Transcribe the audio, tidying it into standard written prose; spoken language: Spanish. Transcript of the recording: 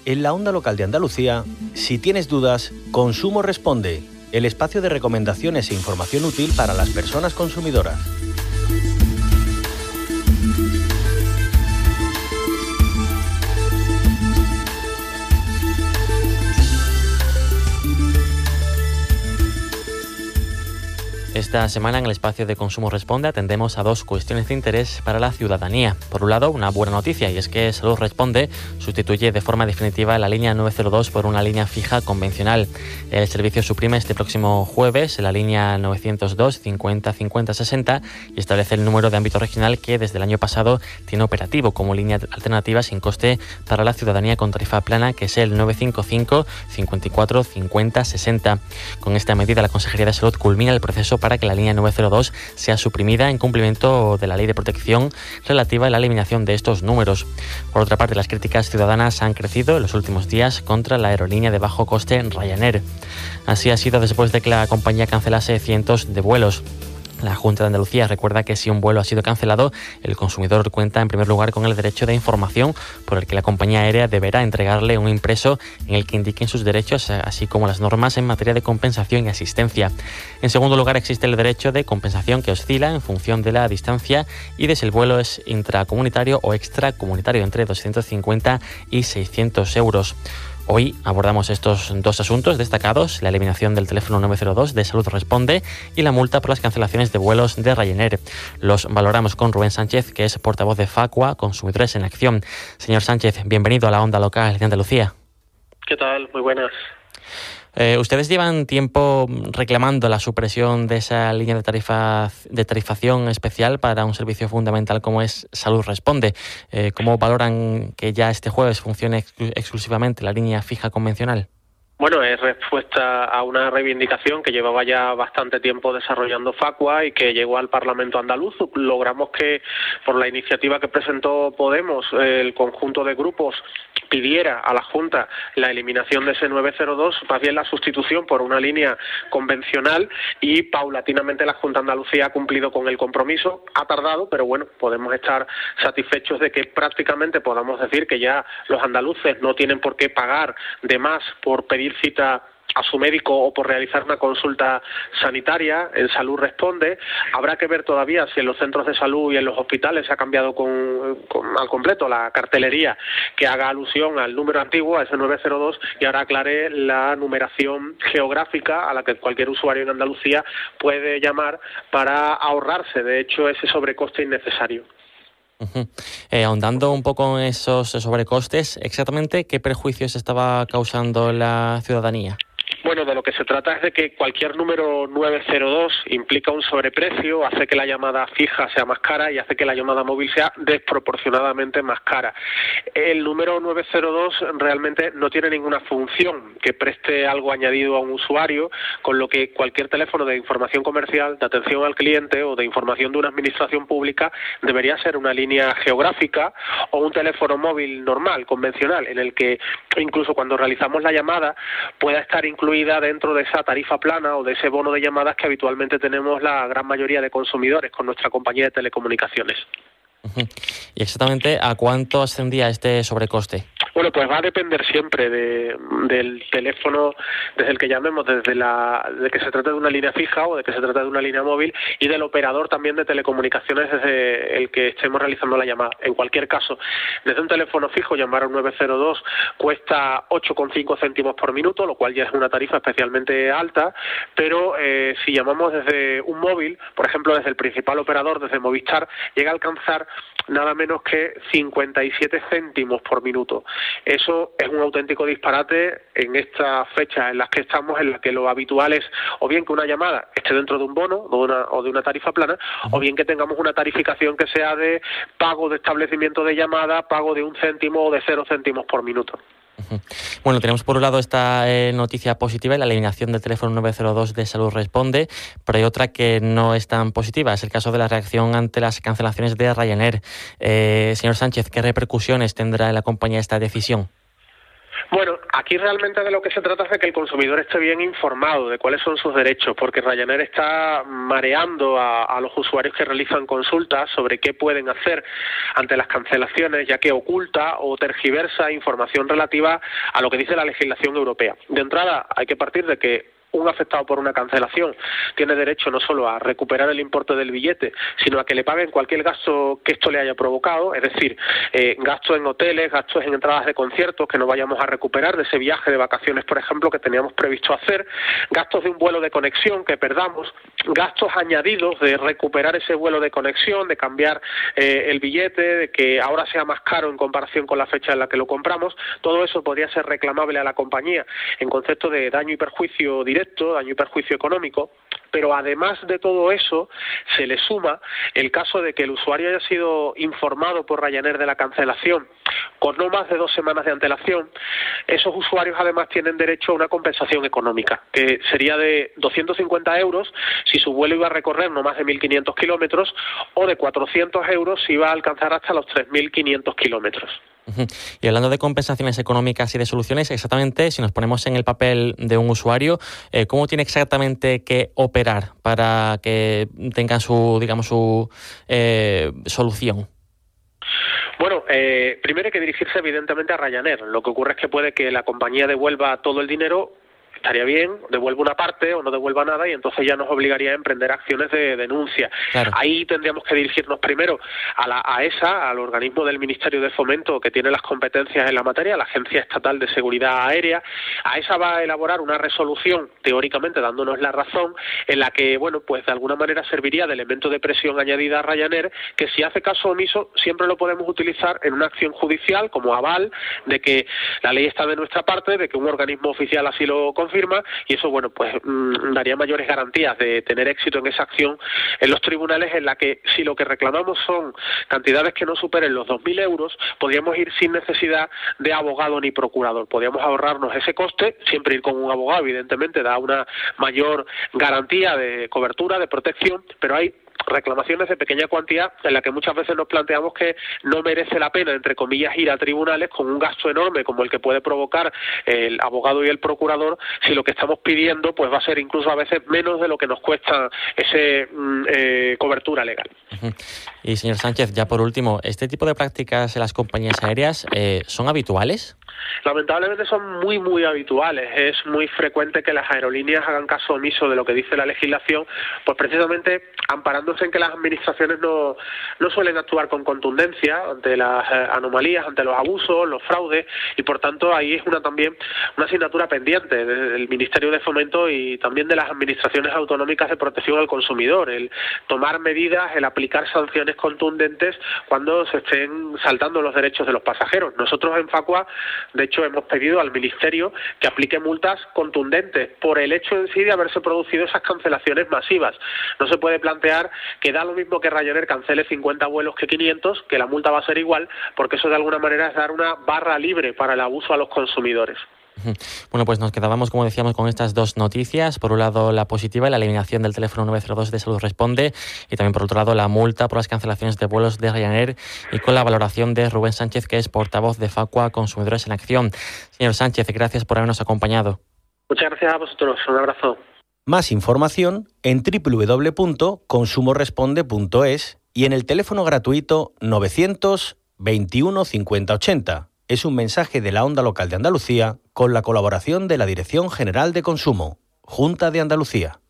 En la onda local de Andalucía, si tienes dudas, Consumo Responde, el espacio de recomendaciones e información útil para las personas consumidoras. Esta semana en el espacio de Consumo Responde atendemos a dos cuestiones de interés para la ciudadanía. Por un lado, una buena noticia, y es que Salud Responde sustituye de forma definitiva la línea 902 por una línea fija convencional. El servicio suprime este próximo jueves la línea 902 50 50 60 y establece el número de ámbito regional que desde el año pasado tiene operativo como línea alternativa sin coste para la ciudadanía con tarifa plana, que es el 955 54 50 60. Con esta medida, la Consejería de Salud culmina el proceso para que la línea 902 sea suprimida en cumplimiento de la Ley de Protección relativa a la eliminación de estos números. Por otra parte, las críticas ciudadanas han crecido en los últimos días contra la aerolínea de bajo coste Ryanair. Así ha sido después de que la compañía cancelase cientos de vuelos. La Junta de Andalucía recuerda que si un vuelo ha sido cancelado, el consumidor cuenta en primer lugar con el derecho de información por el que la compañía aérea deberá entregarle un impreso en el que indiquen sus derechos, así como las normas en materia de compensación y asistencia. En segundo lugar, existe el derecho de compensación que oscila en función de la distancia y de si el vuelo es intracomunitario o extracomunitario, entre 250 y 600 euros. Hoy abordamos estos dos asuntos destacados, la eliminación del teléfono 902 de Salud Responde y la multa por las cancelaciones de vuelos de Ryanair. Los valoramos con Rubén Sánchez, que es portavoz de Facua, Consumidores en Acción. Señor Sánchez, bienvenido a la onda local de Andalucía. ¿Qué tal? Muy buenas. Ustedes llevan tiempo reclamando la supresión de esa línea de tarifación especial para un servicio fundamental como es Salud Responde. ¿Cómo valoran que ya este jueves funcione exclusivamente la línea fija convencional? Bueno, es respuesta a una reivindicación que llevaba ya bastante tiempo desarrollando Facua y que llegó al Parlamento andaluz. Logramos que, por la iniciativa que presentó Podemos, el conjunto de grupos pidiera a la Junta la eliminación de ese 902, más bien la sustitución por una línea convencional, y paulatinamente la Junta de Andalucía ha cumplido con el compromiso. Ha tardado, pero bueno, podemos estar satisfechos de que prácticamente podamos decir que ya los andaluces no tienen por qué pagar de más por pedir cita a su médico o por realizar una consulta sanitaria. En Salud Responde habrá que ver todavía si en los centros de salud y en los hospitales se ha cambiado al completo la cartelería que haga alusión al número antiguo, a ese 902, y ahora aclare la numeración geográfica a la que cualquier usuario en Andalucía puede llamar para ahorrarse, de hecho, ese sobrecoste innecesario. Ahondando un poco en esos sobrecostes, ¿exactamente qué perjuicios estaba causando la ciudadanía? Bueno, de lo que se trata es de que cualquier número 902 implica un sobreprecio, hace que la llamada fija sea más cara y hace que la llamada móvil sea desproporcionadamente más cara. El número 902 realmente no tiene ninguna función que preste algo añadido a un usuario, con lo que cualquier teléfono de información comercial, de atención al cliente o de información de una administración pública debería ser una línea geográfica o un teléfono móvil normal, convencional, en el que incluso cuando realizamos la llamada pueda estar incluida dentro de esa tarifa plana o de ese bono de llamadas que habitualmente tenemos la gran mayoría de consumidores con nuestra compañía de telecomunicaciones. ¿Y exactamente a cuánto ascendía este sobrecoste? Bueno, pues va a depender siempre del teléfono desde el que llamemos, de que se trate de una línea fija o de que se trate de una línea móvil, y del operador también de telecomunicaciones desde el que estemos realizando la llamada. En cualquier caso, desde un teléfono fijo llamar a un 902 cuesta 8,5 céntimos por minuto, lo cual ya es una tarifa especialmente alta, pero si llamamos desde un móvil, por ejemplo desde el principal operador, desde Movistar, llega a alcanzar nada menos que 57 céntimos por minuto. Eso es un auténtico disparate en estas fechas en las que estamos, en las que lo habitual es o bien que una llamada esté dentro de un bono o de una tarifa plana, o bien que tengamos una tarificación que sea de pago de establecimiento de llamada, pago de 1 céntimo o de 0 céntimos por minuto. Bueno, tenemos por un lado esta noticia positiva, la eliminación del teléfono 902 de Salud Responde, pero hay otra que no es tan positiva, es el caso de la reacción ante las cancelaciones de Ryanair. Señor Sánchez, ¿qué repercusiones tendrá en la compañía esta decisión? Bueno, Aquí realmente de lo que se trata es de que el consumidor esté bien informado de cuáles son sus derechos, porque Ryanair está mareando a los usuarios que realizan consultas sobre qué pueden hacer ante las cancelaciones, ya que oculta o tergiversa información relativa a lo que dice la legislación europea. De entrada, hay que partir de que un afectado por una cancelación tiene derecho no solo a recuperar el importe del billete, sino a que le paguen cualquier gasto que esto le haya provocado, es decir, gastos en hoteles, gastos en entradas de conciertos que no vayamos a recuperar de ese viaje de vacaciones, por ejemplo, que teníamos previsto hacer, gastos de un vuelo de conexión que perdamos, gastos añadidos de recuperar ese vuelo de conexión, de cambiar el billete, de que ahora sea más caro en comparación con la fecha en la que lo compramos. Todo eso podría ser reclamable a la compañía en concepto de daño y perjuicio directo, daño y perjuicio económico, pero además de todo eso se le suma el caso de que el usuario haya sido informado por Ryanair de la cancelación con no más de 2 semanas de antelación. Esos usuarios además tienen derecho a una compensación económica, que sería de 250 euros si su vuelo iba a recorrer no más de 1.500 kilómetros, o de 400 euros si iba a alcanzar hasta los 3.500 kilómetros. Y hablando de compensaciones económicas y de soluciones, exactamente, si nos ponemos en el papel de un usuario, ¿cómo tiene exactamente que operar para que tengan su solución? Bueno, primero hay que dirigirse evidentemente a Ryanair. Lo que ocurre es que puede que la compañía devuelva todo el dinero, estaría bien, devuelva una parte o no devuelva nada, y entonces ya nos obligaría a emprender acciones de denuncia. Claro. Ahí tendríamos que dirigirnos primero a la AESA, al organismo del Ministerio de Fomento que tiene las competencias en la materia, la Agencia Estatal de Seguridad Aérea. AESA va a elaborar una resolución, teóricamente dándonos la razón, en la que, bueno, pues de alguna manera serviría de elemento de presión añadida a Ryanair, que si hace caso omiso siempre lo podemos utilizar en una acción judicial como aval de que la ley está de nuestra parte, de que un organismo oficial así lo confirma, y eso, bueno, pues daría mayores garantías de tener éxito en esa acción en los tribunales, en la que si lo que reclamamos son cantidades que no superen los 2.000 euros, podríamos ir sin necesidad de abogado ni procurador. Podríamos ahorrarnos ese coste, siempre ir con un abogado, evidentemente, da una mayor garantía de cobertura, de protección, pero hay reclamaciones de pequeña cuantía en la que muchas veces nos planteamos que no merece la pena, entre comillas, ir a tribunales con un gasto enorme como el que puede provocar el abogado y el procurador, si lo que estamos pidiendo pues va a ser incluso a veces menos de lo que nos cuesta ese cobertura legal. Y señor Sánchez, ya por último, ¿este tipo de prácticas en las compañías aéreas son habituales? Lamentablemente son muy habituales. Es muy frecuente que las aerolíneas hagan caso omiso de lo que dice la legislación, pues precisamente amparándose en que las administraciones no suelen actuar con contundencia ante las anomalías, ante los abusos, los fraudes, y por tanto ahí es también una asignatura pendiente del Ministerio de Fomento y también de las administraciones autonómicas de protección al consumidor, el tomar medidas, el aplicar sanciones contundentes cuando se estén saltando los derechos de los pasajeros. Nosotros en Facua, de hecho, hemos pedido al Ministerio que aplique multas contundentes por el hecho en sí de haberse producido esas cancelaciones masivas. No se puede plantear que da lo mismo que Ryanair cancele 50 vuelos que 500, que la multa va a ser igual, porque eso de alguna manera es dar una barra libre para el abuso a los consumidores. Bueno, pues nos quedábamos, como decíamos, con estas dos noticias. Por un lado, la positiva, la eliminación del teléfono 902 de Salud Responde, y también por otro lado, la multa por las cancelaciones de vuelos de Ryanair, y con la valoración de Rubén Sánchez, que es portavoz de Facua Consumidores en Acción. Señor Sánchez, gracias por habernos acompañado. Muchas gracias a vosotros. Un abrazo. Más información en www.consumoresponde.es y en el teléfono gratuito 900 21 50 80. Es un mensaje de la Onda Local de Andalucía con la colaboración de la Dirección General de Consumo, Junta de Andalucía.